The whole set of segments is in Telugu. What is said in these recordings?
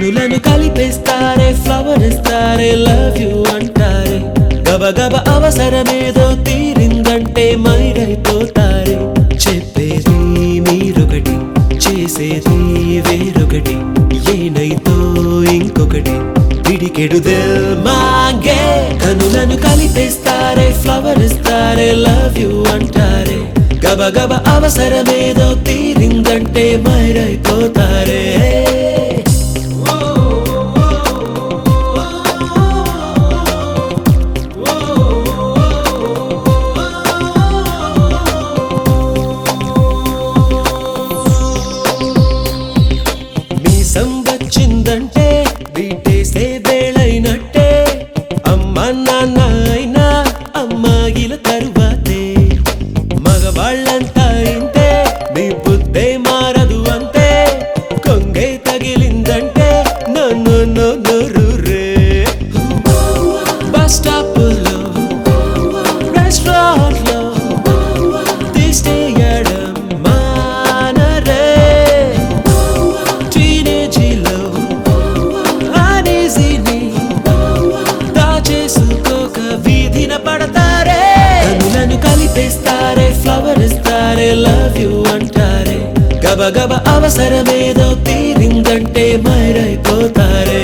కనులను కలిపేస్తారే ఫ్లవర్ ఇస్తారే లవ్ యూ అంటారే గబగబ అవసరమేదో తీరిందంటే మైరైపోతారే చెప్పేది మీరొకటి చేసేది వేరొకటి ఏనైతో ఇంకొకటి పిడికెడు దిల్ మాంగే కనులను కలిపేస్తారే ఫ్లవర్ ఇస్తారే లవ్ యూ అంటారే గబగబ అవసరమేదో తీరిందంటే మైరైపోతారే వచ్చిందంటే బీటేసే వేళైనట్టే అమ్మ నాన్న అయినా అమ్మాయిల తరువాతే మగవాళ్ళంతా ఇంతే మీ బుద్ధే మారదు అంతే కొంగే తగిలిందంటే నన్ను నోరు రే బస్ స్టాప్ లో రెస్టారెంట్ లో తీసేయడం మానరే పడతారే కనులను కలిపేస్తారే ఫ్లవర్ ఇస్తారే లవ్ యూ అంటారే గబగబ అవసరమేదో తీరిందంటే మైరైపోతారే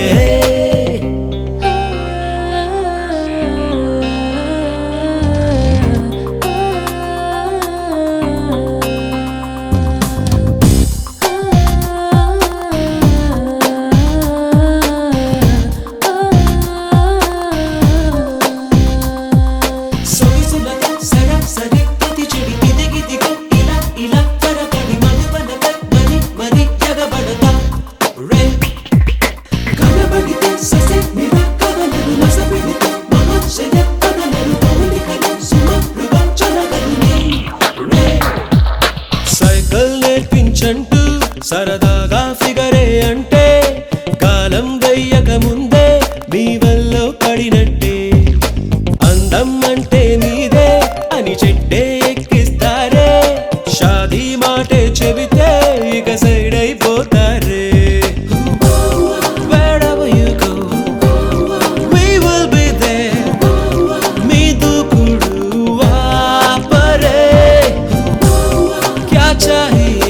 నేర్పించంటూ సరదాగా ఫిగరే అంటే కాలం వెయ్యక ముందే మీ వల్ల పడినట్టే అందం అంటే మీదే అని చెట్టే ఎక్కిస్తారే షాదీ మాటే చెబితే ఇక సైడ్ అయిపోతారే Wherever you go, we will be there. మీ దూకుడు ఆపరే క్యా చాహియే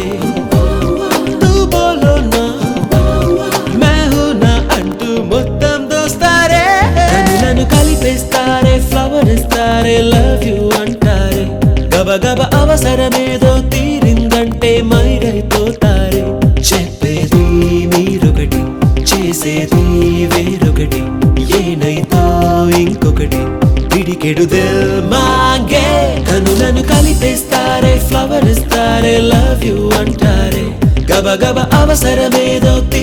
కలిపేస్తారే ఫ్లవర్ ఇస్తారే లవ్ యూ అంటారే గబగబ అవసరమేదో తీరిందంటే మైరైపోతారే చెప్పేది మీరొకటి చేసేది వేరొకటి ఏనైతో ఇంకొకటి పిడికెడు దిల్ మాంగే కనులను కలిపేస్తారే ఫ్లవర్ ఇస్తారే లవ్ యూ అంటారే గబగబ అవసరమేదో